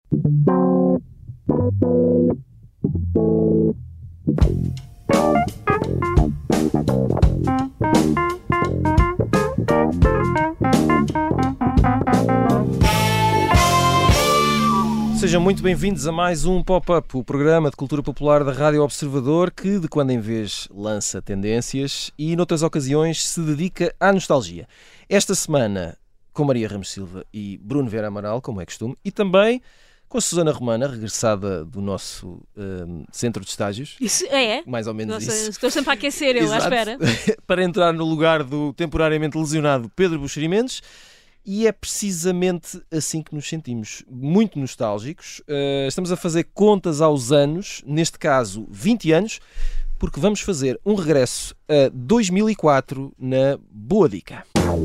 Sejam muito bem-vindos a mais um Pop-Up, o programa de cultura popular da Rádio Observador, que de quando em vez lança tendências e noutras ocasiões se dedica à nostalgia. Esta semana com Maria Ramos Silva e Bruno Vieira Amaral, como é costume, e também com a Susana Romana, regressada do nosso centro de estágios. Isso é? Mais ou menos. Nossa, isso. estou sempre a aquecer, eu à espera. Para entrar no lugar do temporariamente lesionado Pedro Buxeri Mendes. E é precisamente assim que nos sentimos, muito nostálgicos. Estamos a fazer contas aos anos, neste caso 20 anos, porque vamos fazer um regresso a 2004 na Boa Dica.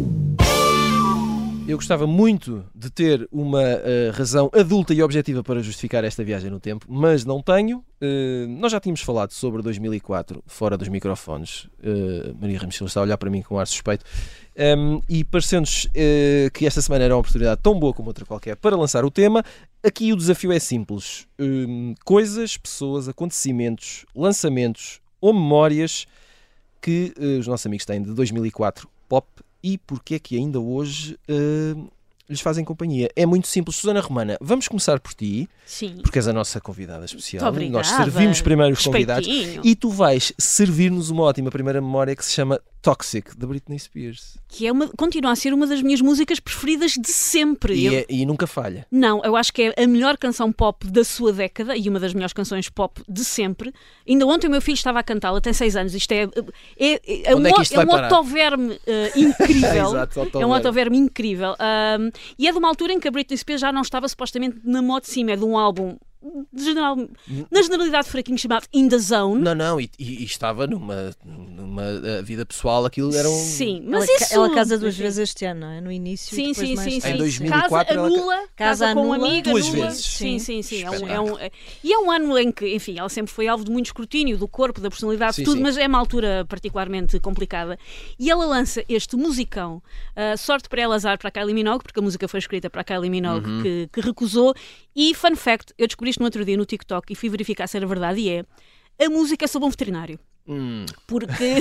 Eu gostava muito de ter uma razão adulta e objetiva para justificar esta viagem no tempo, mas não tenho. Nós já tínhamos falado sobre 2004 fora dos microfones. Maria Ramos Silva está a olhar para mim com um ar suspeito. E parecendo-nos que esta semana era uma oportunidade tão boa como outra qualquer para lançar o tema. Aqui o desafio é simples. Coisas, pessoas, acontecimentos, lançamentos ou memórias que os nossos amigos têm de 2004 pop e porque é que ainda hoje lhes fazem companhia. É muito simples. Susana Romana, vamos começar por ti. Sim. Porque és a nossa convidada especial. Muito obrigada. Nós servimos primeiro os convidados. Respeitinho. E tu vais servir-nos uma ótima primeira memória que se chama Toxic, da Britney Spears. Que continua a ser uma das minhas músicas preferidas de sempre. E nunca falha. Não, eu acho que é a melhor canção pop da sua década e uma das melhores canções pop de sempre. Ainda ontem o meu filho estava a cantá-la, tem 6 anos. Isto é um autoverme incrível. Exato, é um autoverme incrível. E é de uma altura em que a Britney Spears já não estava supostamente na moda de cima. É de um álbum na generalidade fraquinho, chamado In The Zone. Não, e estava numa vida pessoal, aquilo era um... Sim, mas ela casa 2 vezes este ano, não é? No início, sim. Em 2004 casa com uma amiga, 2 vezes. Sim. E é um ano em que, enfim, ela sempre foi alvo de muito escrutínio do corpo, da personalidade, de tudo, mas é uma altura particularmente complicada. E ela lança este musicão, sorte para ela, azar para a Kylie Minogue, porque a música foi escrita para a Kylie Minogue, que recusou. E, fun fact, eu descobri isto no outro dia no TikTok e fui verificar se era verdade, e a música é sobre um veterinário. Porque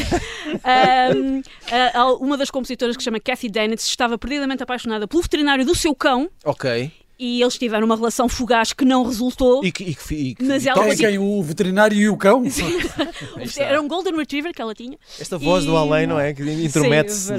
uma das compositoras, que se chama Cathy Dennett, estava perdidamente apaixonada pelo veterinário do seu cão. Ok. E eles tiveram uma relação fugaz que não resultou. Mas ela quem? O veterinário e o cão? Era um Golden Retriever que ela tinha. Esta voz do além, não é? Que intromete-se.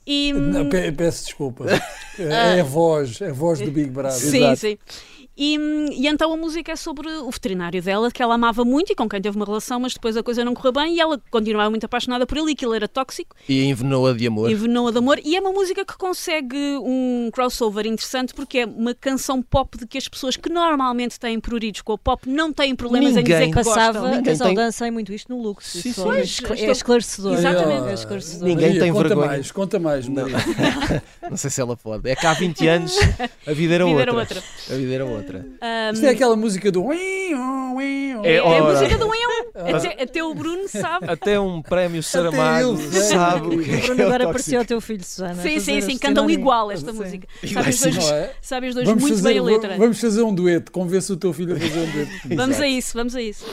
Peço desculpa. É a voz do Big Brother. Sim. E então a música é sobre o veterinário dela, que ela amava muito e com quem teve uma relação, mas depois a coisa não correu bem e ela continuava muito apaixonada por ele e que ele era tóxico. E envenenou-a de amor. E é uma música que consegue um crossover interessante porque é uma canção pop de que as pessoas que normalmente têm pruridos com o pop não têm problemas em dizer que passava, gostam. Casal dança muito isto no Lux. Sim. É esclarecedor. Exatamente. É esclarecedor. Ninguém tem vergonha. Conta mais, Maria. Não sei se ela pode. É que há 20 anos a vida era outra. A vida era outra. Isto é aquela música do... É a música do até o Bruno sabe. Até um prémio Saramago sabe o que é. Bruno agora apareceu o teu filho, Susana. Sim, cantam igual esta música. Sabem os dois muito bem a letra. Vamos fazer um dueto. Convence o teu filho a fazer um dueto. Vamos a isso.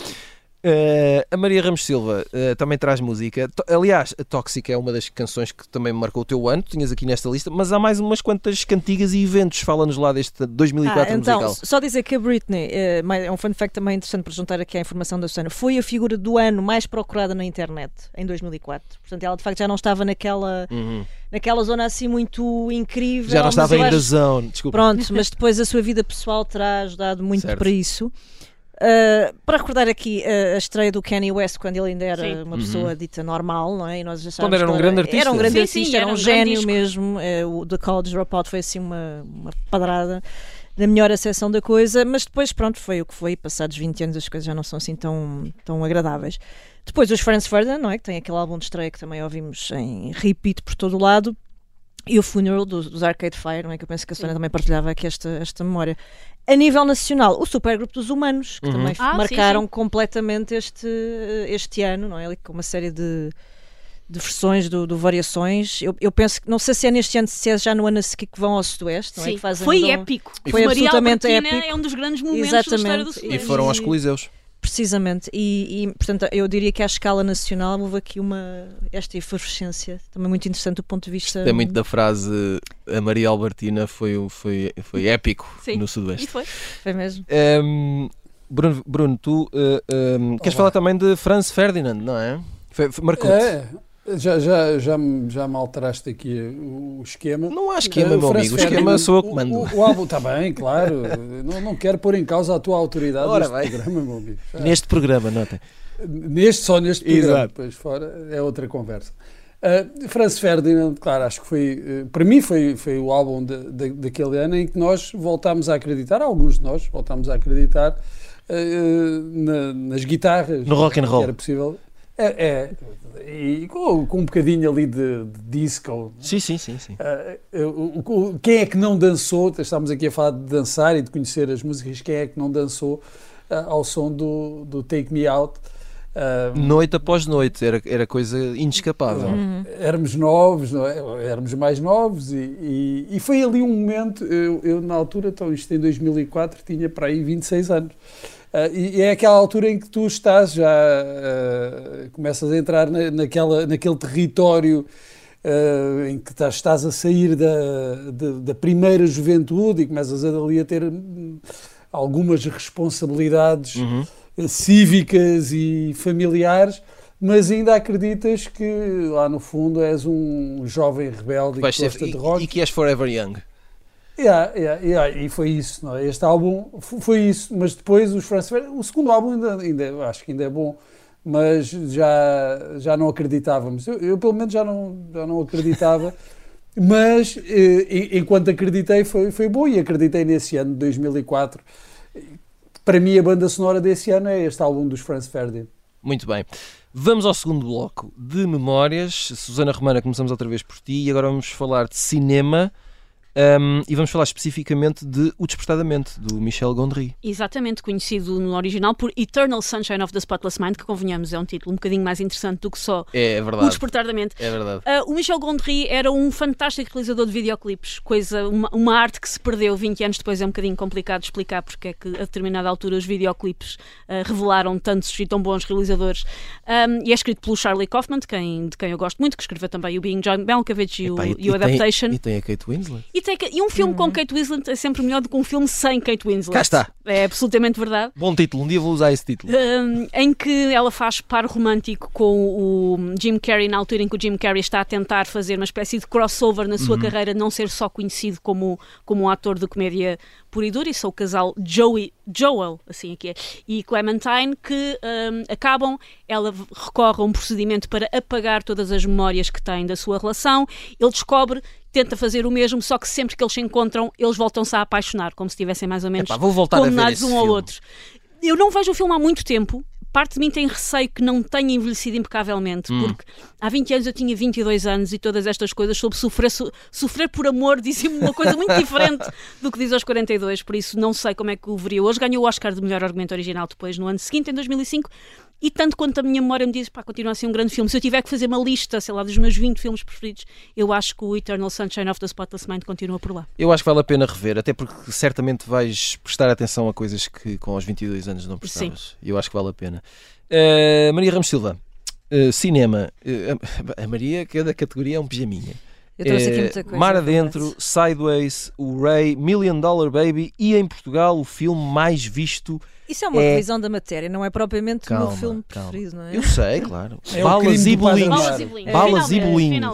A Maria Ramos Silva também traz música. Aliás, a Tóxica é uma das canções que também marcou o teu ano, tinhas aqui nesta lista, mas há mais umas quantas cantigas e eventos. Fala-nos lá deste 2004 musical. Então, só dizer que a Britney, é um fun fact também interessante para juntar aqui a informação da Susana, foi a figura do ano mais procurada na internet em 2004. Portanto, ela de facto já não estava naquela zona assim muito incrível. Já não estava em The Zone, desculpa. Pronto, mas depois a sua vida pessoal terá ajudado muito para isso. Para recordar aqui a estreia do Kanye West quando ele ainda era uma pessoa dita normal, não é? E nós quando era um grande artista. Era um grande artista, era um gênio disco. mesmo. O The College Dropout foi assim uma padrada da melhor acessão da coisa, mas depois pronto, foi o que foi. Passados 20 anos as coisas já não são assim tão agradáveis. Depois os Franz Ferdinand, não é? Que tem aquele álbum de estreia que também ouvimos em repeat por todo o lado. E o Funeral dos Arcade Fire, não é? Que eu penso que a Susana também partilhava aqui esta memória. A nível nacional, o supergrupo dos Humanos, que também marcaram completamente este ano, não é? Com uma série de versões do Variações. Eu penso que, não sei se é neste ano, se é já no ano a seguir que vão ao Sudoeste, não é? Sim, Que fazem foi épico. Foi absolutamente épico. É um dos grandes momentos da história do Sudoeste. E foram aos Coliseus. Precisamente, e portanto eu diria que à escala nacional houve aqui esta efervescência, também muito interessante do ponto de vista... É muito da frase, a Maria Albertina foi épico no Sudoeste. E foi mesmo. Bruno, tu queres falar também de Franz Ferdinand, não é? Marcou-te. Já me alteraste aqui o esquema. Não há esquema, meu amigo. O esquema sou eu que mando. O álbum está bem, claro. Não quero pôr em causa a tua autoridade neste programa, meu amigo. Neste programa, notem. Só neste programa. Exato. Depois fora é outra conversa. Franz Ferdinand, claro, acho que foi, para mim foi o álbum daquele ano em que nós voltámos a acreditar, alguns de nós voltámos a acreditar nas guitarras. No rock and roll. Que era possível. E com um bocadinho ali de disco. Sim. Quem é que não dançou? Estamos aqui a falar de dançar e de conhecer as músicas. Quem é que não dançou ao som do Take Me Out? Noite após noite, era coisa inescapável. Éramos novos, não é? Éramos mais novos e foi ali um momento. Eu na altura, então isto em 2004, tinha para aí 26 anos. E é aquela altura em que tu estás já, começas a entrar naquele território em que estás a sair da primeira juventude e começas ali a ter algumas responsabilidades cívicas e familiares, mas ainda acreditas que lá no fundo és um jovem rebelde que gosta de rock. E que és forever young. E foi isso, não é? Este álbum foi isso, mas depois o segundo álbum ainda acho que ainda é bom, mas já não acreditávamos. Eu pelo menos já não acreditava, mas enquanto acreditei foi bom, e acreditei nesse ano de 2004. Para mim a banda sonora desse ano é este álbum dos Franz Ferdinand. Muito bem. Vamos ao segundo bloco de memórias. Susana Romana, começamos outra vez por ti e agora vamos falar de cinema. E vamos falar especificamente de O Despertadamente, do Michel Gondry. Exatamente, conhecido no original por Eternal Sunshine of the Spotless Mind, que convenhamos é um título um bocadinho mais interessante do que só O Despertadamente. É verdade. O Michel Gondry era um fantástico realizador de videoclipes, uma arte que se perdeu 20 anos depois. É um bocadinho complicado de explicar porque é que a determinada altura os videoclipes revelaram tantos e tão bons realizadores. E é escrito pelo Charlie Kaufman, de quem eu gosto muito, que escreveu também o Being John Malkovich e o Adaptation. E tem a Kate Winslet. E um filme com Kate Winslet é sempre melhor do que um filme sem Kate Winslet. Cá está. É absolutamente verdade. Bom título, um dia vou usar esse título. Em que ela faz par romântico com o Jim Carrey, na altura em que o Jim Carrey está a tentar fazer uma espécie de crossover na sua carreira, não ser só conhecido como um ator de comédia pura e dura. E são o casal Joel, assim aqui é, e Clementine, que acabam, ela recorre a um procedimento para apagar todas as memórias que tem da sua relação. Ele descobre, tenta fazer o mesmo, só que sempre que eles se encontram, eles voltam-se a apaixonar, como se estivessem mais ou menos condenados um ao outro. Eu não vejo o filme há muito tempo. Parte de mim tem receio que não tenha envelhecido impecavelmente, porque há 20 anos eu tinha 22 anos e todas estas coisas sobre sofrer por amor dizem-me uma coisa muito diferente do que diz aos 42, por isso não sei como é que o veria hoje. Ganhou o Oscar de melhor argumento original depois, no ano seguinte, em 2005, e tanto quanto a minha memória me diz, continua a ser um grande filme. Se eu tiver que fazer uma lista, sei lá, dos meus 20 filmes preferidos, eu acho que o Eternal Sunshine of the Spotless Mind continua por lá. Eu acho que vale a pena rever, até porque certamente vais prestar atenção a coisas que com aos 22 anos não prestavas. Eu acho que vale a pena. Maria Ramos Silva, cinema. A Maria, cada categoria é um pijaminha. Eu trouxe aqui muita coisa. Mar Adentro, Sideways, o Ray, $1 Million Baby e em Portugal o filme mais visto. Isso é uma revisão da matéria, não é propriamente o meu filme preferido, não é? Eu sei, claro. É Balas e bolinhos. Balas e bolinhos.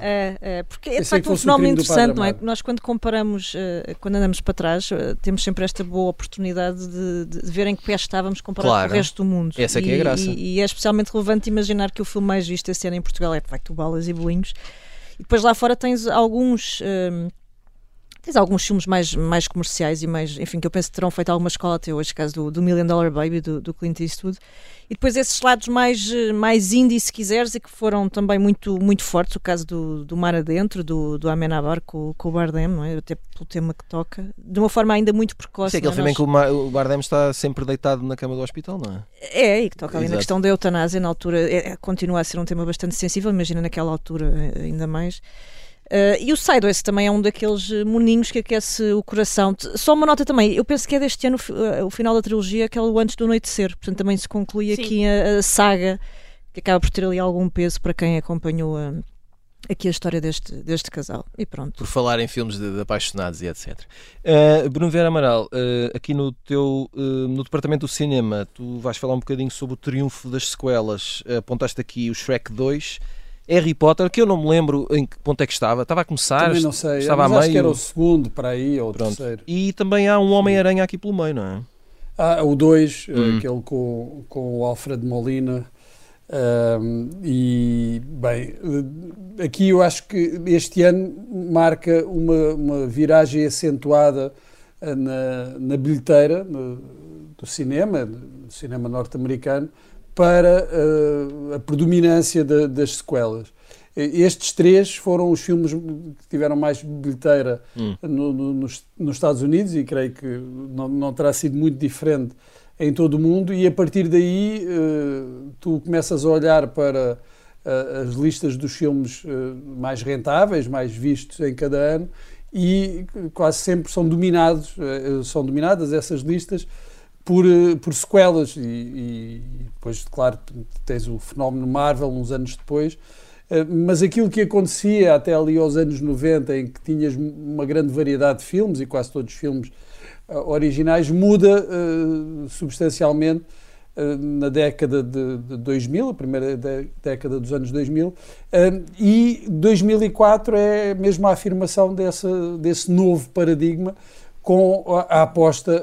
Porque é de facto um fenómeno interessante, não é? Nós quando comparamos, quando andamos para trás, temos sempre esta boa oportunidade de ver em que pé estávamos comparado com o resto do mundo. Essa é que é a graça. E é especialmente relevante imaginar que o filme mais visto esse ano em Portugal é de facto o Balas e Bolinhos. E depois lá fora tens alguns Tens alguns filmes mais comerciais e mais, enfim, que eu penso que terão feito alguma escola até hoje, caso do Million Dollar Baby, do Clint Eastwood. E depois esses lados mais indie, se quiseres, e que foram também muito, muito fortes, o caso do Mar Adentro, do Amenábar com o Bardem, não é? Até pelo tema que toca, de uma forma ainda muito precoce. Isso é aquele filme em que o Bardem está sempre deitado na cama do hospital, não é? É, e que toca ali na questão da eutanásia, na altura, continua a ser um tema bastante sensível, imagina naquela altura ainda mais. E o Sideways também é um daqueles moninhos que aquece o coração. Só uma nota também, eu penso que é deste ano o final da trilogia, aquele Antes do Anoitecer, portanto também se conclui aqui a saga, que acaba por ter ali algum peso para quem acompanhou aqui a história deste casal. E pronto. Por falar em filmes de apaixonados e etc. Bruno Vieira Amaral, aqui no departamento do cinema, tu vais falar um bocadinho sobre o triunfo das sequelas. Apontaste aqui o Shrek 2, Harry Potter, que eu não me lembro em que ponto é que estava. Estava a começar? Também não sei. Estava mas a meio. Acho que era o segundo para aí, ou o terceiro. E também há um Homem-Aranha aqui pelo meio, não é? O 2, aquele com o Alfred Molina. E, bem, aqui eu acho que este ano marca uma viragem acentuada na bilheteira do cinema norte-americano, para a predominância das sequelas. Estes 3 foram os filmes que tiveram mais bilheteira nos Estados Unidos, e creio que não terá sido muito diferente em todo o mundo, e a partir daí tu começas a olhar para as listas dos filmes mais rentáveis, mais vistos em cada ano, e quase sempre são dominadas essas listas por sequelas, e depois, claro, tens o fenómeno Marvel uns anos depois, mas aquilo que acontecia até ali aos anos 90, em que tinhas uma grande variedade de filmes, e quase todos os filmes originais, muda substancialmente na década de 2000, a primeira década dos anos 2000, e 2004 é mesmo a afirmação desse novo paradigma, com a aposta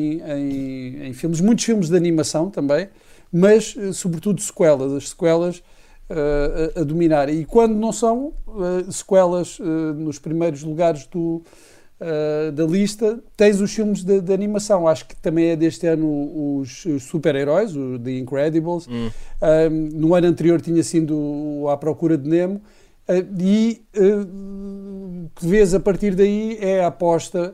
em filmes, muitos filmes de animação também, mas sobretudo sequelas, as sequelas a dominar. E quando não são sequelas nos primeiros lugares da lista, tens os filmes de animação. Acho que também é deste ano os super-heróis, o The Incredibles. No ano anterior tinha sido À Procura de Nemo, e que vês a partir daí é a aposta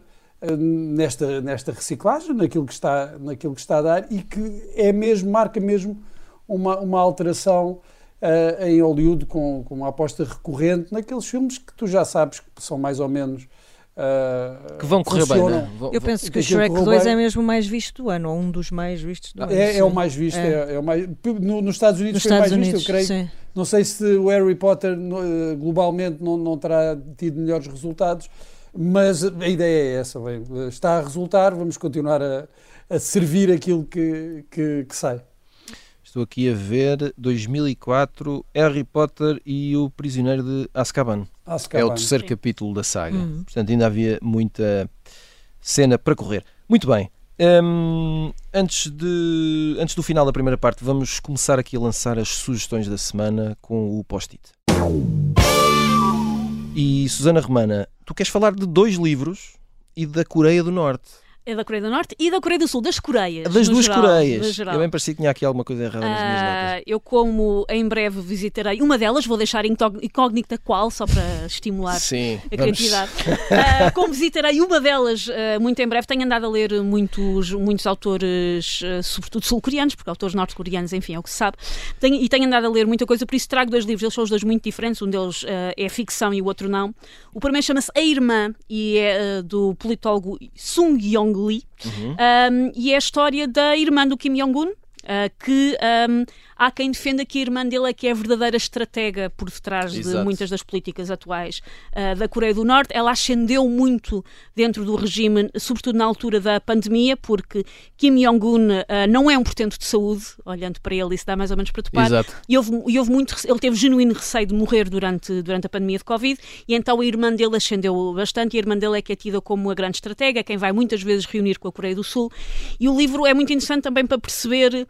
nesta reciclagem, naquilo que está a dar, e que marca mesmo uma alteração em Hollywood, com uma aposta recorrente naqueles filmes que tu já sabes que são mais ou menos que vão correr bem, né? Eu penso que o Shrek 2 é mesmo o mais visto do ano, ou um dos mais vistos do ano. É o mais visto, nos Estados Unidos foi o mais visto, eu creio. Sim. Não sei se o Harry Potter globalmente não terá tido melhores resultados, mas a ideia é essa, está a resultar, vamos continuar a servir aquilo que sai. Estou aqui a ver 2004, Harry Potter e o Prisioneiro de Azkaban. É o terceiro capítulo da saga. Portanto, ainda havia muita cena para correr. Muito bem. Antes do final da primeira parte, vamos começar aqui a lançar as sugestões da semana com o post-it. E Susana Romana, tu queres falar de 2 livros e da Coreia do Norte. É da Coreia do Norte e da Coreia do Sul, das Coreias. Das duas Coreias. Eu bem parecia que tinha aqui alguma coisa errada nas minhas notas. Eu, como em breve visitarei uma delas, vou deixar incógnita qual, só para estimular a criatividade. Como visitarei uma delas muito em breve, tenho andado a ler muitos autores, sobretudo sul-coreanos, porque autores norte-coreanos, enfim, é o que se sabe. Tenho andado a ler muita coisa, por isso trago 2 livros, eles são os 2 muito diferentes, um deles é ficção e o outro não. O primeiro chama-se A Irmã e é do politólogo Sung Yong Lee, e é a história da irmã do Kim Jong-un, que há quem defenda que a irmã dele é que é a verdadeira estratega por detrás de muitas das políticas atuais da Coreia do Norte. Ela ascendeu muito dentro do regime, sobretudo na altura da pandemia, porque Kim Jong-un não é um portento de saúde, olhando para ele isso dá mais ou menos para topar, e ele teve genuíno receio de morrer durante a pandemia de Covid, e então a irmã dele ascendeu bastante, e a irmã dele é que é tida como a grande estratega, quem vai muitas vezes reunir com a Coreia do Sul, e o livro é muito interessante também para perceber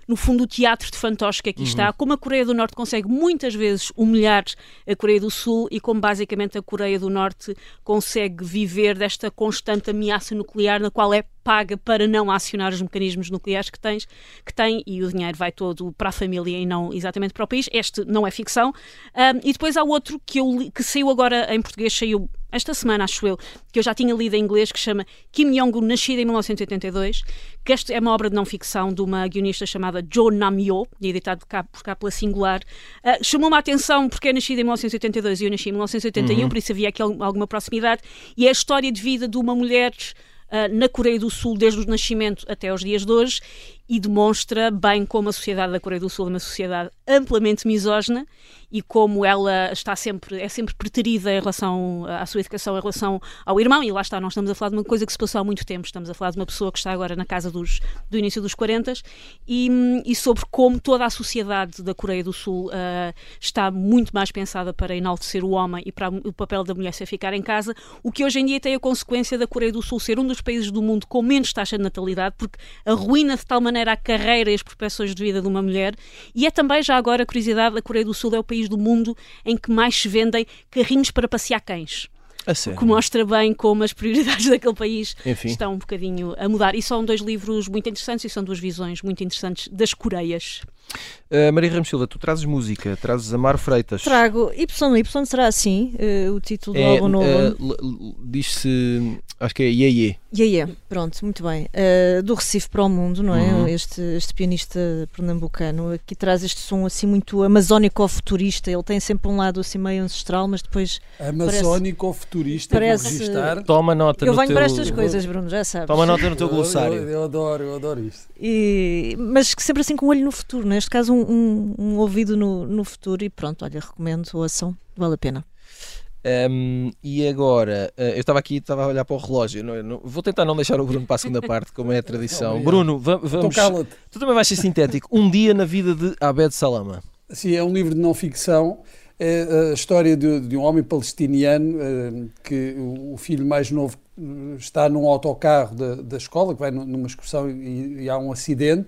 no fundo, o teatro de fantoches que aqui está, como a Coreia do Norte consegue muitas vezes humilhar a Coreia do Sul e como basicamente a Coreia do Norte consegue viver desta constante ameaça nuclear na qual é paga para não acionar os mecanismos nucleares que tem, e o dinheiro vai todo para a família e não exatamente para o país. Este não é ficção. E depois há outro que saiu agora em português, saiu esta semana, acho eu, que eu já tinha lido em inglês, que se chama Kim Jong-un, nascida em 1982, que esta é uma obra de não-ficção de uma guionista chamada Jo Nam-yo, editado por cá pela Singular. Chamou-me a atenção porque é nascida em 1982 e eu nasci em 1981, por isso havia aqui alguma proximidade, e é a história de vida de uma mulher na Coreia do Sul desde o nascimento até os dias de hoje, e demonstra bem como a sociedade da Coreia do Sul é uma sociedade amplamente misógina e como ela é sempre preterida em relação à sua educação, em relação ao irmão. E lá está, nós estamos a falar de uma coisa que se passou há muito tempo, estamos a falar de uma pessoa que está agora na casa do início dos 40 e sobre como toda a sociedade da Coreia do Sul está muito mais pensada para enaltecer o homem e para o papel da mulher ser ficar em casa, o que hoje em dia tem a consequência da Coreia do Sul ser um dos países do mundo com menos taxa de natalidade, porque arruína de tal maneira a carreira e as prospeções de vida de uma mulher. E é também, já agora, a curiosidade, a Coreia do Sul é o país do mundo em que mais se vendem carrinhos para passear cães. O que mostra bem como as prioridades daquele país estão um bocadinho a mudar. E são 2 livros muito interessantes e são 2 visões muito interessantes das Coreias. Maria Ramos Silva, tu trazes música, trazes Amaro Freitas. Trago Y será assim, o título do álbum novo. Diz-se, acho que é Ye. Pronto, muito bem. Do Recife para o Mundo, não é? Este pianista pernambucano aqui traz este som assim muito amazónico-futurista. Ele tem sempre um lado assim meio ancestral, mas depois amazónico-futurista, parece... vou registrar. Toma nota eu venho para estas coisas, Bruno, já sabes. Toma nota no teu glossário. Eu adoro isto. Mas sempre assim com um olho no futuro, neste caso um ouvido no futuro, e pronto, olha, recomendo, ouçam, vale a pena. E agora, eu estava a olhar para o relógio, vou tentar não deixar o Bruno para a segunda parte, como é a tradição. Bruno, vamos. Tu também vais ser sintético. Um dia na vida de Abed Salama. Sim, é um livro de não ficção. É a história de um homem palestiniano que o filho mais novo está num autocarro da escola, que vai numa excursão e há um acidente.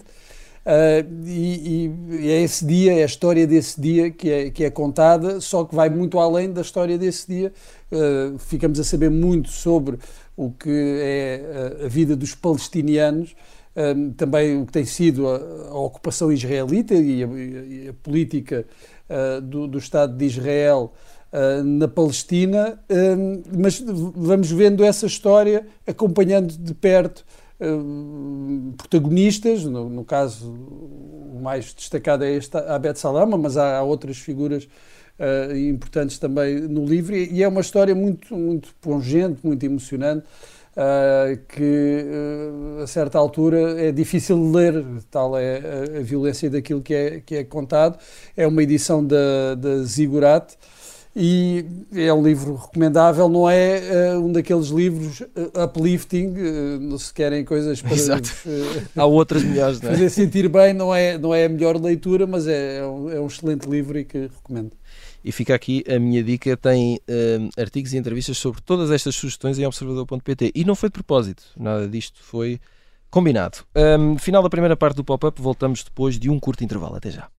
E é esse dia, é a história desse dia que é contada, só que vai muito além da história desse dia. Ficamos a saber muito sobre o que é a vida dos palestinianos, também o que tem sido a ocupação israelita e a política do Estado de Israel na Palestina, mas vamos vendo essa história, acompanhando de perto protagonistas. No caso, o mais destacado é este Abed Salama, mas há outras figuras importantes também no livro, e é uma história muito, muito pungente, muito emocionante, que a certa altura é difícil de ler, tal é a violência daquilo que é contado. É uma edição da Ziggurat e é um livro recomendável, não é um daqueles livros uplifting, se querem coisas para há outras melhores, não é? Fazer sentir bem, não é a melhor leitura, mas é um excelente livro e que recomendo. E fica aqui a minha dica, tem artigos e entrevistas sobre todas estas sugestões em observador.pt. E não foi de propósito, nada disto foi combinado. Final da primeira parte do Pop-Up, voltamos depois de um curto intervalo. Até já.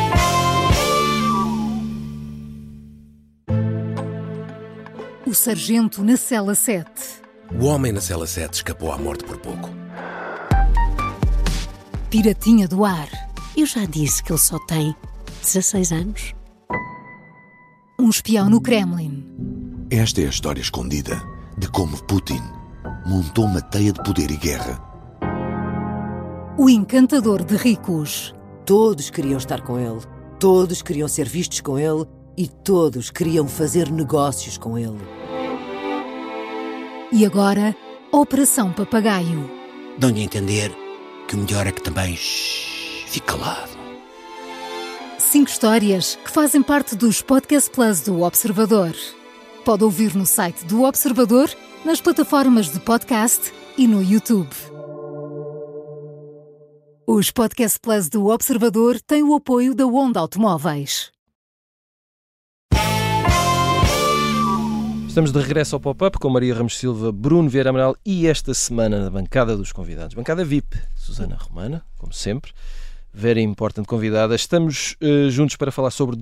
O sargento na cela 7. O homem na cela 7 escapou à morte por pouco. Piratinha do ar. Eu já disse que ele só tem 16 anos. Um espião no Kremlin. Esta é a história escondida de como Putin montou uma teia de poder e guerra. O encantador de ricos. Todos queriam estar com ele, todos queriam ser vistos com ele e todos queriam fazer negócios com ele. E agora, Operação Papagaio. Dão-lhe a entender que o melhor é que também fique calado. 5 histórias que fazem parte dos Podcast Plus do Observador. Pode ouvir no site do Observador, nas plataformas de podcast e no YouTube. Os Podcast Plus do Observador têm o apoio da Onda Automóveis. Estamos de regresso ao Pop-Up com Maria Ramos Silva, Bruno Vieira Amaral e esta semana na bancada dos convidados. Bancada VIP, Susana Romana, como sempre. very important convidada. Estamos juntos para falar sobre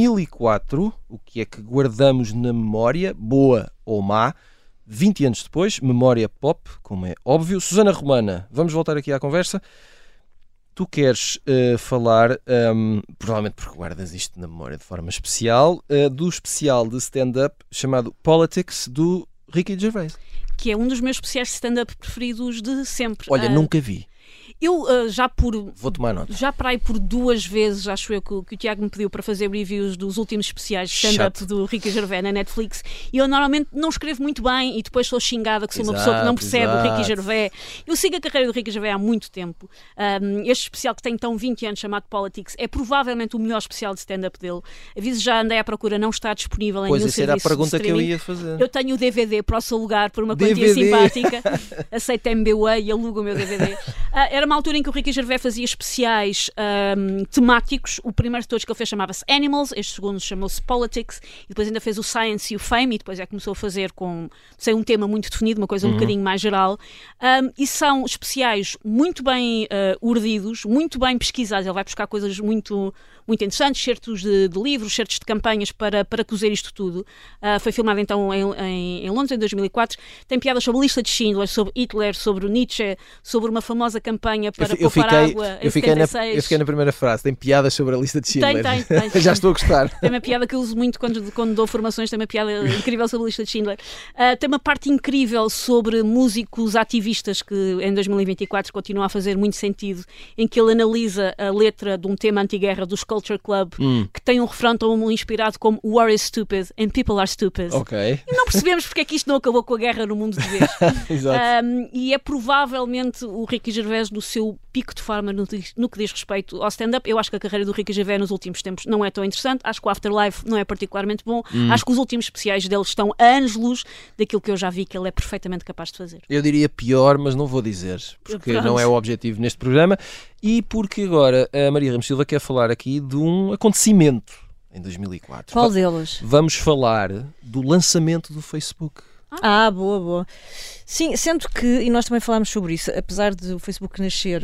2004, o que é que guardamos na memória, boa ou má. 20 anos depois, memória pop, como é óbvio. Susana Romana, vamos voltar aqui à conversa. Tu queres falar, provavelmente porque guardas isto na memória de forma especial, do especial de stand-up chamado Politics, do Ricky Gervais. Que é um dos meus especiais de stand-up preferidos de sempre. Olha, nunca vi. Eu Vou tomar nota. Já para aí por 2 vezes, acho eu, que o Tiago me pediu para fazer reviews dos últimos especiais de stand-up do Ricky Gervais na Netflix, e eu normalmente não escrevo muito bem e depois sou xingada que sou uma pessoa que não percebe o Ricky Gervais. Eu sigo a carreira do Ricky Gervais há muito tempo. Este especial, que tem então 20 anos, chamado Politics, é provavelmente o melhor especial de stand-up dele. Aviso, já andei à procura, não está disponível em nenhum serviço de streaming. Pois, essa era a pergunta que eu ia fazer. Eu tenho o DVD para o seu lugar por uma quantia simpática. Aceito MBWay e alugo o meu DVD. Era uma altura em que o Ricky Gervais fazia especiais temáticos. O primeiro de todos que ele fez chamava-se Animals, este segundo chamou-se Politics, e depois ainda fez o Science e o Fame, e depois começou a fazer sem um tema muito definido, uma coisa um bocadinho mais geral. E são especiais muito bem urdidos, muito bem pesquisados. Ele vai buscar coisas muito, muito interessantes, certos de livros, certos de campanhas para cozer isto tudo. Foi filmado então em Londres em 2004. Tem piadas sobre a lista de Schindler, sobre Hitler, sobre Nietzsche, sobre uma famosa campanha para poupar água em 76. Eu fiquei na primeira frase. Tem piadas sobre a lista de Schindler. Tem. Já estou a gostar. Tem uma piada que eu uso muito quando dou formações. Tem uma piada incrível sobre a lista de Schindler. Tem uma parte incrível sobre músicos ativistas que em 2024 continua a fazer muito sentido, em que ele analisa a letra de um tema anti-guerra dos Culture Club, que tem um refrão tão inspirado como War is stupid and people are stupid. Okay. E não percebemos porque é que isto não acabou com a guerra no mundo de vez. Exato. E é provavelmente o Ricky Gervais no seu pico de forma no que diz respeito ao stand-up. Eu acho que a carreira do Ricky Gervais nos últimos tempos não é tão interessante. Acho que o Afterlife não é particularmente bom. Acho que os últimos especiais dele estão a anos-luz daquilo que eu já vi que ele é perfeitamente capaz de fazer. Eu diria pior, mas não vou dizer, porque não é o objetivo neste programa, e porque agora a Maria Ramos Silva quer falar aqui de um acontecimento em 2004. Qual deles? Vamos falar do lançamento do Facebook. Boa. Sim, sendo que, e nós também falámos sobre isso, apesar de o Facebook nascer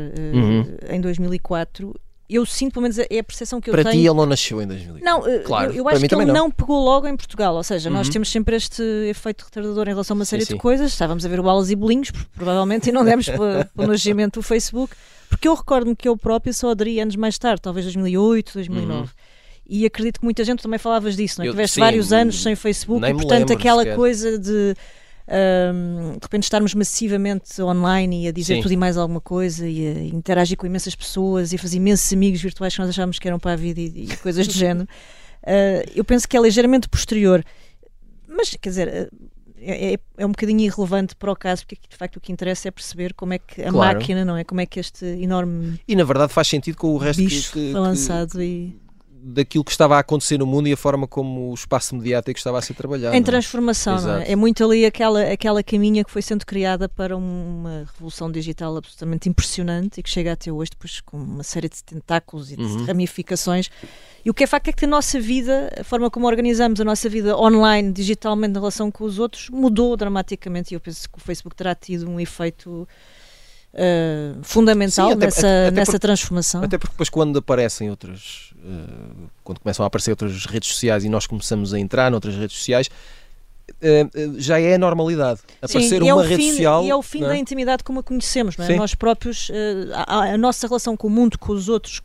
em 2004, eu sinto, pelo menos é a percepção que eu tenho. Para ti ele não nasceu em 2004? Não, claro, eu acho que ele não pegou logo em Portugal, ou seja, nós temos sempre este efeito retardador em relação a uma série de coisas. Estávamos a ver o Balas e Bolinhos, provavelmente, e não demos pelo nascimento do Facebook, porque eu recordo-me que eu próprio só aderi anos mais tarde, talvez 2008, 2009. E acredito que muita gente também falavas disso, não é? Tiveste vários anos sem Facebook e, portanto, aquela coisa de repente estarmos massivamente online e a dizer tudo e mais alguma coisa e a interagir com imensas pessoas e a fazer imensos amigos virtuais que nós achávamos que eram para a vida e coisas do género. Eu penso que é ligeiramente posterior, mas, quer dizer, é um bocadinho irrelevante para o caso, porque de facto o que interessa é perceber como é que a máquina, não é? Como é que este enorme e na verdade faz sentido com o resto bicho foi lançado daquilo que estava a acontecer no mundo e a forma como o espaço mediático estava a ser trabalhado. Em transformação, não é? É muito ali aquela caminha que foi sendo criada para uma revolução digital absolutamente impressionante e que chega até hoje, depois com uma série de tentáculos e de ramificações. E o que é facto é que a nossa vida, a forma como organizamos a nossa vida online, digitalmente, na relação com os outros, mudou dramaticamente, e eu penso que o Facebook terá tido um efeito fundamental nessa transformação. Até porque depois quando aparecem outras quando começam a aparecer outras redes sociais e nós começamos a entrar noutras redes sociais, já é a normalidade. Aparecer uma rede social. E é o fim da intimidade como a conhecemos, não é? Nós próprios, a nossa relação com o mundo, com os outros,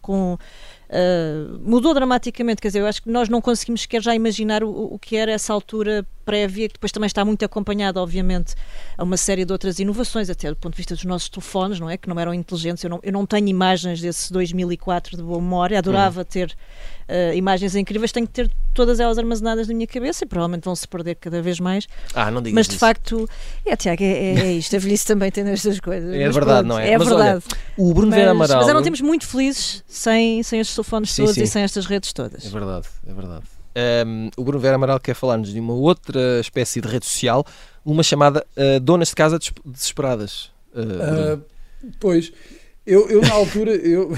mudou dramaticamente. Quer dizer, eu acho que nós não conseguimos sequer já imaginar o que era essa altura prévia, que depois também está muito acompanhada, obviamente, a uma série de outras inovações, até do ponto de vista dos nossos telefones, não é? Que não eram inteligentes. Eu não tenho imagens desse 2004 de boa memória, adorava ter imagens incríveis, tenho que ter todas elas armazenadas na minha cabeça e provavelmente vão se perder cada vez mais. Não digas mas de isso. Facto, Tiago, é isto, a velhice também tem estas coisas. É verdade, não é? É mas verdade. Olha, o Bruno Vieira Amaral... Mas eram tempos muito felizes sem estes telefones todos e sem estas redes todas. É verdade. O Bruno Vieira Amaral quer falar-nos de uma outra espécie de rede social, uma chamada Donas de Casa Desesperadas. Pois, eu na altura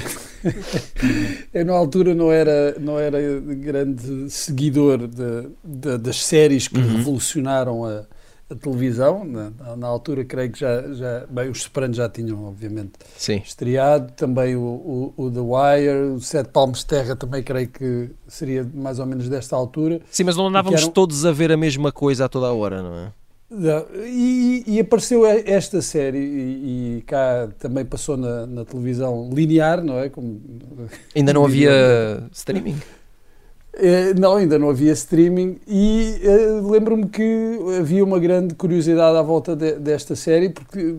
eu na altura não era grande seguidor das séries que revolucionaram a a televisão. Na altura, creio que bem, os Sopranos já tinham, obviamente, estreado. Também o The Wire, o Sete Palmos de Terra, também creio que seria mais ou menos desta altura. Sim, mas não andávamos todos a ver a mesma coisa a toda a hora, não é? E apareceu esta série e cá também passou na televisão linear, não é? Ainda não havia streaming? Não, ainda não havia streaming e lembro-me que havia uma grande curiosidade à volta desta série porque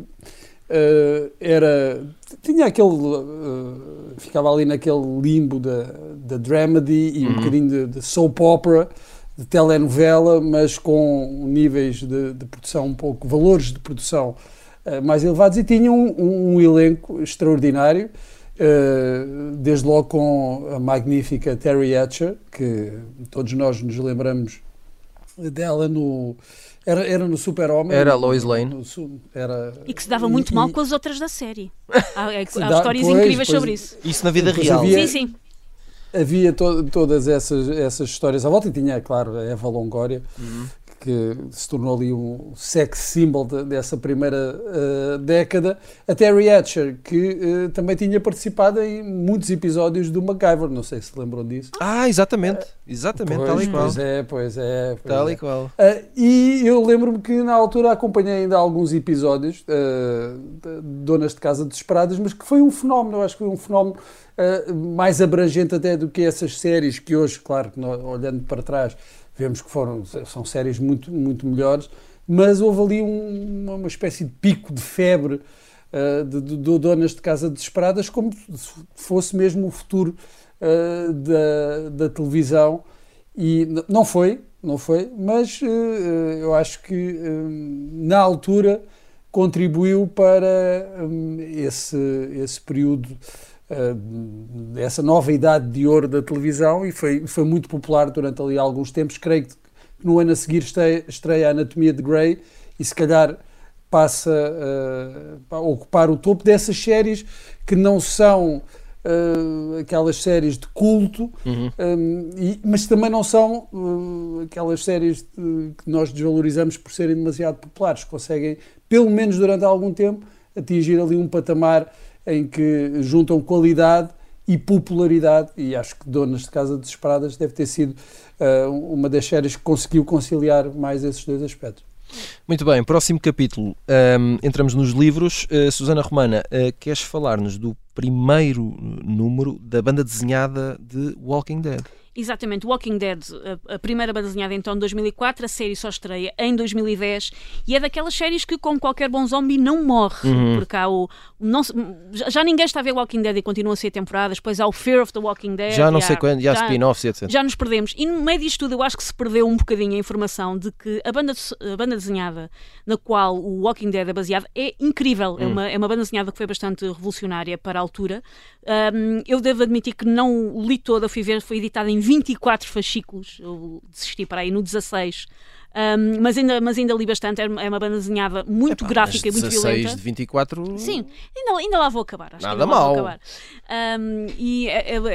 tinha ficava ali naquele limbo da dramedy e um bocadinho de soap opera, de telenovela, mas com níveis de produção valores de produção mais elevados, e tinha um elenco extraordinário, desde logo com a magnífica Terry Hatcher, que todos nós nos lembramos dela era no Super-Homem. Era a Lois Lane. E que se dava muito mal com as outras da série. Há histórias incríveis sobre isso. Isso na vida real. Sim. Havia todas essas histórias à volta, e tinha, claro, a Eva Longoria, que se tornou ali um sex symbol dessa primeira década. A Terry Hatcher, que também tinha participado em muitos episódios do MacGyver, não sei se lembram disso. Exatamente, tal e qual. Pois é. Tal e qual. E eu lembro-me que na altura acompanhei ainda alguns episódios de Donas de Casa Desesperadas, mas que foi um fenómeno, eu acho que foi um fenómeno mais abrangente até do que essas séries que hoje, claro, olhando para trás, vemos que são séries muito, muito melhores, mas houve ali uma espécie de pico de febre de Donas de Casa Desesperadas, como se fosse mesmo o futuro da televisão, e não foi, mas eu acho que na altura contribuiu para esse período, essa nova idade de ouro da televisão, e foi muito popular durante ali alguns tempos. Creio que no ano a seguir estreia a Anatomia de Grey, e se calhar passa a ocupar o topo dessas séries que não são aquelas séries de culto, mas também não são aquelas séries que nós desvalorizamos por serem demasiado populares. Conseguem, pelo menos durante algum tempo, atingir ali um patamar em que juntam qualidade e popularidade, e acho que Donas de Casa Desesperadas deve ter sido uma das séries que conseguiu conciliar mais esses dois aspectos. Muito bem, próximo capítulo, entramos nos livros. Susana Romana, queres falar-nos do primeiro número da banda desenhada de Walking Dead? Exatamente, Walking Dead, a primeira banda desenhada então em 2004, a série só estreia em 2010 e é daquelas séries que, como qualquer bom zombie, não morre, porque há já ninguém está a ver Walking Dead e continuam a ser temporadas, depois há o Fear of the Walking Dead, já não sei quando, já spin-offs, etc. Já nos perdemos, e no meio disto tudo eu acho que se perdeu um bocadinho a informação de que a banda desenhada na qual o Walking Dead é baseado é incrível, é uma banda desenhada que foi bastante revolucionária para a altura. Eu devo admitir que não li toda, fui ver, foi editada em 24 fascículos, eu desisti para aí no 16, mas ainda li bastante. É uma banda desenhada muito gráfica e muito 16 violenta. 16 de 24... Sim, ainda lá vou acabar. Acho nada mal. E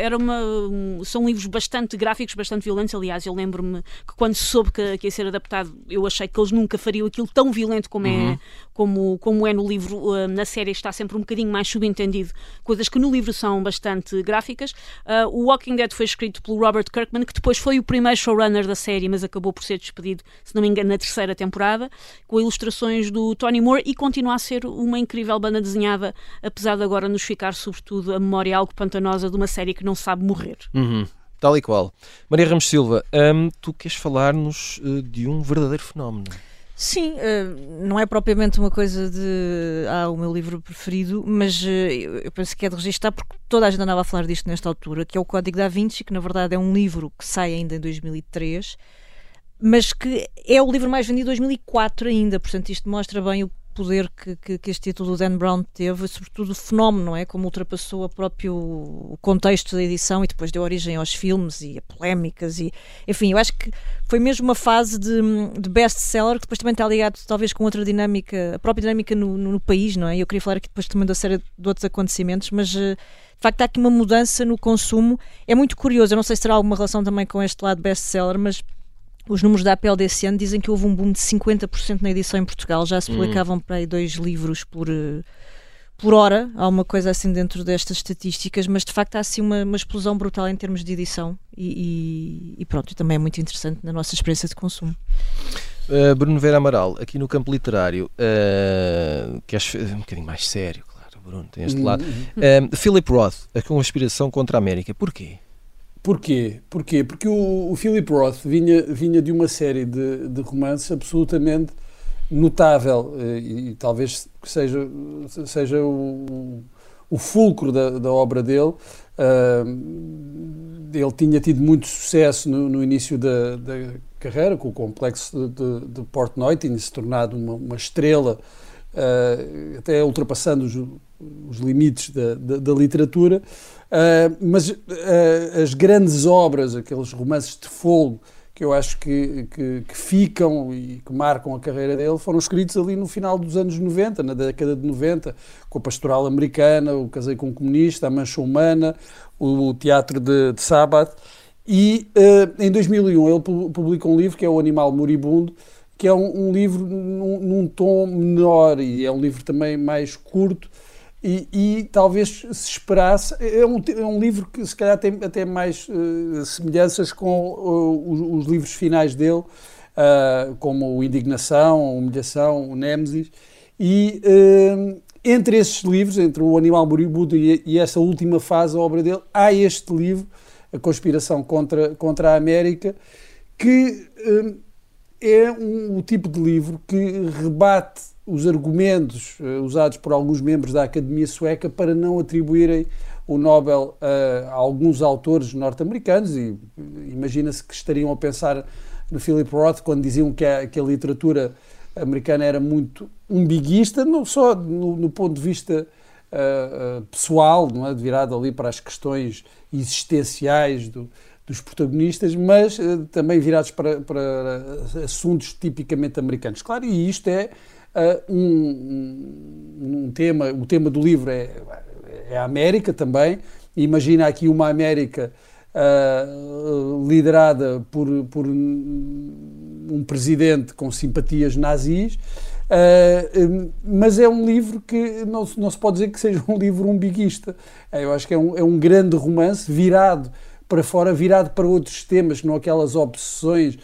são livros bastante gráficos, bastante violentos. Aliás, eu lembro-me que quando soube que ia ser adaptado, eu achei que eles nunca fariam aquilo tão violento como é no livro. Na série está sempre um bocadinho mais subentendido, coisas que no livro são bastante gráficas. O Walking Dead foi escrito pelo Robert Kirkman, que depois foi o primeiro showrunner da série, mas acabou por ser despedido, se não me engano, na terceira temporada, com ilustrações do Tony Moore, e continua a ser uma incrível banda desenhada, apesar de agora nos ficar sobretudo a memória algo pantanosa de uma série que não sabe morrer. Tal e qual. Maria Ramos Silva, tu queres falar-nos de um verdadeiro fenómeno? Sim, não é propriamente uma coisa de o meu livro preferido, mas eu penso que é de registrar, porque toda a gente andava a falar disto nesta altura, que é o Código da Vinci, que na verdade é um livro que sai ainda em 2003, mas que é o livro mais vendido em 2004 ainda. Portanto, isto mostra bem o poder que este título do Dan Brown teve, sobretudo o fenómeno, não é? Como ultrapassou o contexto da edição e depois deu origem aos filmes e a polémicas e, enfim, eu acho que foi mesmo uma fase de best-seller, que depois também está ligado talvez com outra dinâmica, a própria dinâmica no país, não é? Eu queria falar aqui depois também da série de outros acontecimentos, mas de facto há aqui uma mudança no consumo. É muito curioso, eu não sei se terá alguma relação também com este lado best-seller, mas os números da APL desse ano dizem que houve um boom de 50% na edição em Portugal. Já se publicavam para aí 2 livros por hora. Há uma coisa assim dentro destas estatísticas, mas de facto há assim uma explosão brutal em termos de edição e pronto, também é muito interessante na nossa experiência de consumo. Bruno Vera Amaral, aqui no campo literário, que é um bocadinho mais sério, claro, Bruno, tem este lado. Philip Roth, a conspiração contra a América, porquê? Porquê? Porque o Philip Roth vinha de uma série de romances absolutamente notável e talvez seja o fulcro da obra dele. Ele tinha tido muito sucesso no início da carreira com o complexo de Portnoy, tinha-se tornado uma estrela, até ultrapassando os limites da literatura, mas as grandes obras, aqueles romances de fogo que eu acho que ficam e que marcam a carreira dele, foram escritos ali no final dos anos 90, na década de 90, com a Pastoral Americana, o Casei com um Comunista, a Mancha Humana, o Teatro de Sabbath. E em 2001 ele publica um livro que é O Animal Moribundo, que é um livro num tom menor e é um livro também mais curto e talvez se esperasse, é um livro que se calhar tem até mais semelhanças com os livros finais dele, como o Indignação, a Humilhação, o Nêmesis, e entre esses livros, entre o Animal Moribundo e essa última fase da obra dele, há este livro, A Conspiração contra a América, que é o tipo de livro que rebate os argumentos usados por alguns membros da Academia Sueca para não atribuírem o Nobel a alguns autores norte-americanos, e imagina-se que estariam a pensar no Philip Roth quando diziam que a literatura americana era muito umbiguista, não só no ponto de vista pessoal, não é? Virado ali para as questões existenciais dos protagonistas, mas também virados para assuntos tipicamente americanos. Claro, e isto é um tema, o tema do livro é a América também. Imagina aqui uma América liderada por um presidente com simpatias nazis, mas é um livro que não se pode dizer que seja um livro umbiguista. Eu acho que é um grande romance virado para fora, virado para outros temas, não aquelas obsessões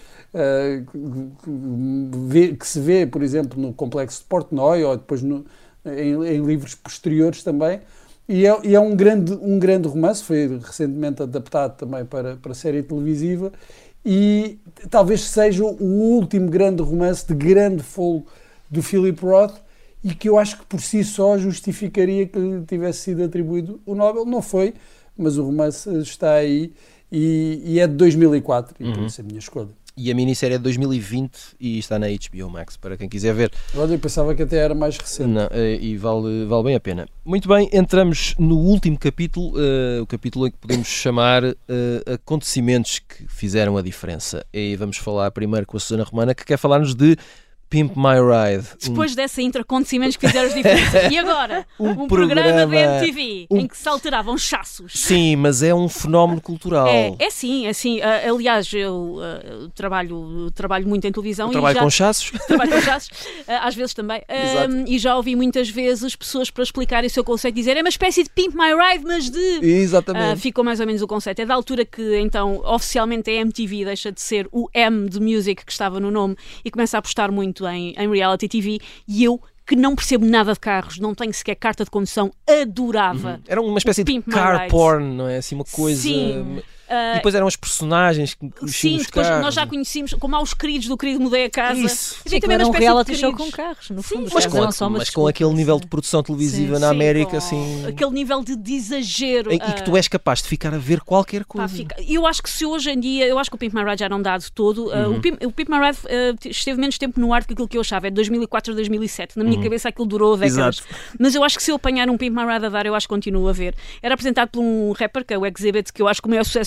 que se vê, por exemplo, no Complexo de Portnoy ou depois em livros posteriores também. E é um grande romance, foi recentemente adaptado também para série televisiva e talvez seja o último grande romance de grande fogo do Philip Roth e que eu acho que por si só justificaria que lhe tivesse sido atribuído o Nobel. Não foi, mas o romance está aí e é de 2004 e por isso é a minha escolha. E a minissérie é de 2020 e está na HBO Max, para quem quiser ver. Olha, eu pensava que até era mais recente. Não, e vale bem a pena. Muito bem, entramos no último capítulo, o capítulo em que podemos chamar acontecimentos que fizeram a diferença. E vamos falar primeiro com a Susana Romana, que quer falar-nos de Pimp My Ride. Depois dessa intro, acontecimentos que fizeram as diferenças. E agora? Um programa da MTV em que se alteravam chassos. Sim, mas é um fenómeno cultural. É sim. Aliás, eu trabalho muito em televisão. Trabalho com chassos? Trabalho com chassos, às vezes também. E já ouvi muitas vezes pessoas para explicarem o seu conceito dizer é uma espécie de Pimp My Ride, mas de... Exatamente. Ficou mais ou menos o conceito. É da altura que, então, oficialmente a MTV deixa de ser o M de Music que estava no nome e começa a apostar muito em reality TV, e eu, que não percebo nada de carros, não tenho sequer carta de condução, adorava. Era uma espécie de car porn, não é? Assim, uma coisa... Sim. E depois eram as personagens que sim, depois carros. Nós já conhecíamos, como há os queridos do Querido Mudei a Casa. Isso. Sim, também era um reality show com carros, no fundo. Mas com aquele nível de produção televisiva na América, assim... Aquele nível de exagero. E que tu és capaz de ficar a ver qualquer coisa. Eu acho que se hoje em dia, eu acho que o Pimp My Ride já não dá de todo. O Pimp My Ride esteve menos tempo no ar do que aquilo que eu achava. É de 2004 a 2007. Na minha cabeça aquilo durou décadas. Exato. Mas eu acho que se eu apanhar um Pimp My Ride a dar, eu acho que continuo a ver. Era apresentado por um rapper, que é o Exhibit, que eu acho que o maior sucesso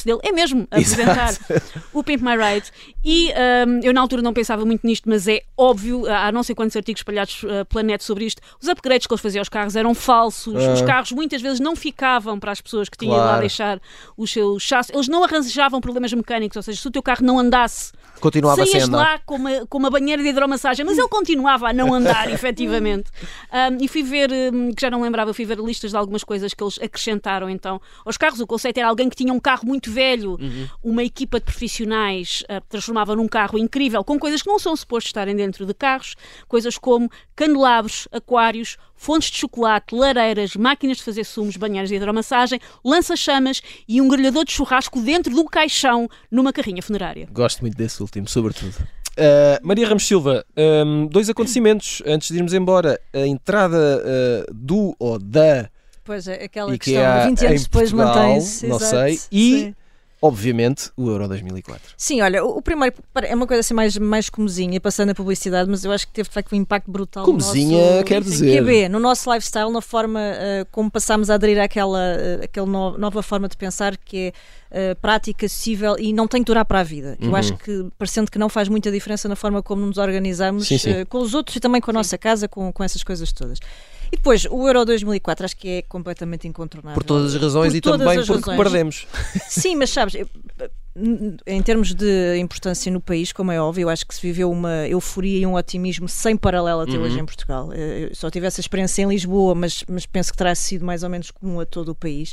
dele é mesmo apresentar o Pimp My Ride. E eu na altura não pensava muito nisto, mas é óbvio, há não sei quantos artigos espalhados pela net sobre isto, os upgrades que eles faziam aos carros eram falsos, os carros muitas vezes não ficavam para as pessoas que tinham ido lá deixar os seus chassis, eles não arranjavam problemas mecânicos, ou seja, se o teu carro não andasse, continuava saías lá com uma banheira de hidromassagem, mas ele continuava a não andar, efetivamente. E fui ver, que já não lembrava, fui ver listas de algumas coisas que eles acrescentaram então aos carros. O conceito era alguém que tinha um carro muito velho, uma equipa de profissionais transformava num carro incrível, com coisas que não são supostos estarem dentro de carros, coisas como candelabros, aquários, fontes de chocolate, lareiras, máquinas de fazer sumos, banheiras de hidromassagem, lança-chamas e um grelhador de churrasco dentro do caixão numa carrinha funerária. Gosto muito desse último, sobretudo. Maria Ramos Silva, 2 acontecimentos antes de irmos embora. A entrada do ou da... Pois é, aquela questão de 20 anos depois mantém-se. Não sei. E... obviamente, o Euro 2004. Sim, olha, o primeiro é uma coisa assim mais comezinha, passando a publicidade, mas eu acho que teve de facto um impacto brutal comezinha, no nosso... quer dizer... QB, no nosso lifestyle, na forma como passámos a aderir àquela nova forma de pensar que é prática, acessível e não tem que durar para a vida. Eu acho que, parecendo que não faz muita diferença na forma como nos organizamos com os outros e também com a nossa casa, com essas coisas todas. E depois, o Euro 2004 acho que é completamente incontornável. Por todas as razões e também porque perdemos. Sim, mas sabes, em termos de importância no país, como é óbvio, eu acho que se viveu uma euforia e um otimismo sem paralelo até hoje em Portugal. Eu só tive essa experiência em Lisboa, mas penso que terá sido mais ou menos comum a todo o país.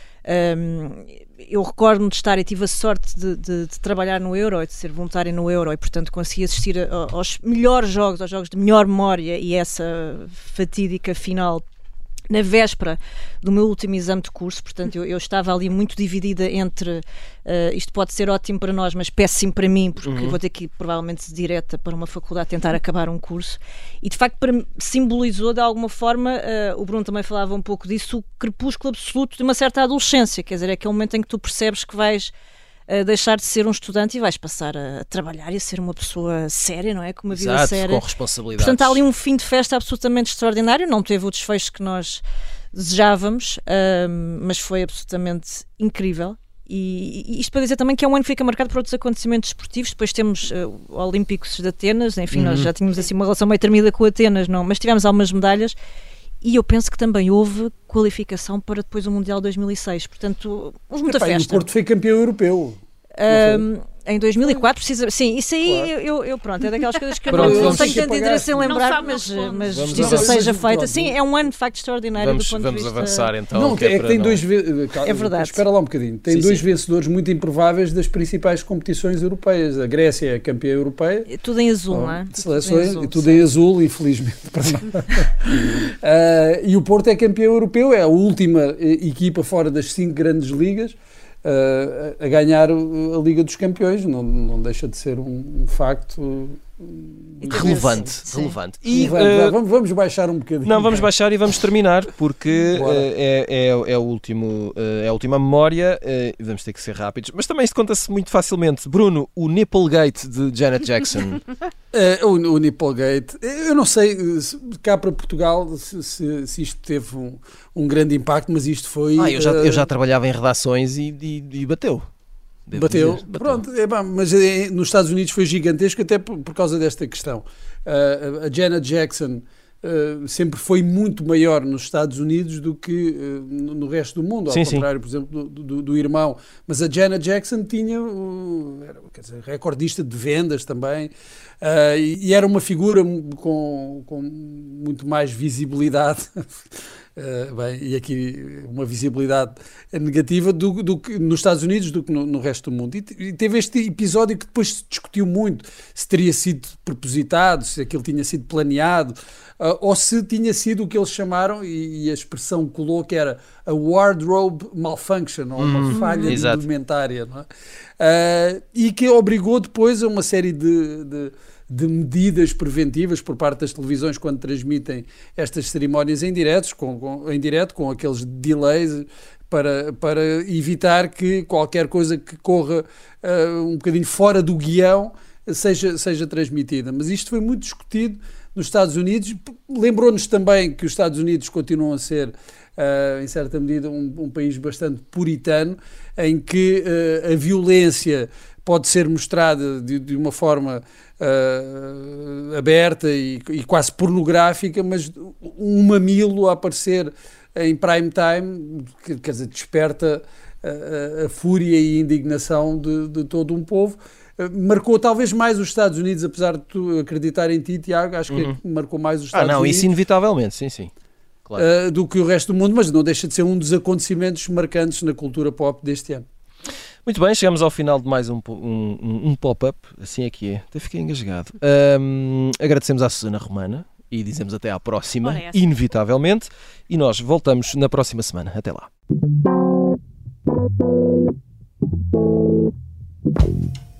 Eu recordo-me de estar e tive a sorte de trabalhar no Euro e de ser voluntária no Euro e portanto consegui assistir aos melhores jogos, aos jogos de melhor memória e essa fatídica final na véspera do meu último exame de curso, portanto eu estava ali muito dividida entre isto pode ser ótimo para nós, mas péssimo para mim, porque vou ter que ir provavelmente direta para uma faculdade tentar acabar um curso, e de facto simbolizou de alguma forma, o Bruno também falava um pouco disso, o crepúsculo absoluto de uma certa adolescência, quer dizer, é aquele momento em que tu percebes que vais deixar de ser um estudante e vais passar a trabalhar e a ser uma pessoa séria, não é? Com uma vida séria. Com responsabilidades. Portanto, há ali um fim de festa absolutamente extraordinário, não teve o desfecho que nós desejávamos, mas foi absolutamente incrível. E isto para dizer também que é um ano que fica marcado por outros acontecimentos esportivos. Depois temos o Olímpicos de Atenas, enfim, nós já tínhamos assim uma relação meio tremida com Atenas, não, mas tivemos algumas medalhas. E eu penso que também houve qualificação para depois o Mundial 2006. Portanto, houve muita festa. E o Porto foi campeão europeu. Em 2004, precisa... Sim, isso aí eu pronto, é daquelas coisas que eu não tenho tanto interesse em lembrar, mas justiça seja feita. Sim, é um ano de facto extraordinário do ponto de vista... Vamos avançar então. Não, é que tem dois... É verdade. Espera lá um bocadinho. Tem dois vencedores muito improváveis das principais competições europeias. A Grécia é a campeã europeia. Tudo em azul, não é? Seleções, tudo em azul, infelizmente para nós. E o Porto é campeão europeu, é a última equipa fora das 5 grandes ligas a ganhar a Liga dos Campeões. Não deixa de ser um facto relevante. E, vamos baixar um bocadinho. Não, vamos baixar e vamos terminar, porque é a última memória e vamos ter que ser rápidos. Mas também isto conta-se muito facilmente. Bruno, o Nipplegate de Janet Jackson. O Nipplegate, eu não sei cá para Portugal se isto teve um grande impacto, mas isto foi... Eu já trabalhava em redações e bateu. Bateu. Pronto, mas nos Estados Unidos foi gigantesco até por causa desta questão. A Janet Jackson sempre foi muito maior nos Estados Unidos do que no resto do mundo, ao contrário, por exemplo, do irmão. Mas a Janet Jackson tinha, recordista de vendas também, e era uma figura com muito mais visibilidade. E aqui uma visibilidade negativa do que nos Estados Unidos do que no resto do mundo. E teve este episódio que depois se discutiu muito se teria sido propositado, se aquilo tinha sido planeado, ou se tinha sido o que eles chamaram, e a expressão colou, que era a wardrobe malfunction, ou uma falha implementária, não é? E que obrigou depois a uma série de medidas preventivas por parte das televisões quando transmitem estas cerimónias em direto, com aqueles delays, para evitar que qualquer coisa que corra um bocadinho fora do guião seja transmitida. Mas isto foi muito discutido nos Estados Unidos. Lembrou-nos também que os Estados Unidos continuam a ser em certa medida, um país bastante puritano, em que a violência pode ser mostrada de uma forma aberta e quase pornográfica, mas um mamilo a aparecer em prime time, quer dizer, desperta a fúria e a indignação de todo um povo. Marcou talvez mais os Estados Unidos, apesar de tu acreditar em ti, Tiago, acho que marcou mais os Estados Unidos. Isso inevitavelmente, sim. Claro. Do que o resto do mundo, mas não deixa de ser um dos acontecimentos marcantes na cultura pop deste ano. Muito bem, chegamos ao final de mais um pop-up, assim é que é, até fiquei engasgado. Agradecemos à Susana Romana e dizemos até à próxima, inevitavelmente, e nós voltamos na próxima semana. Até lá.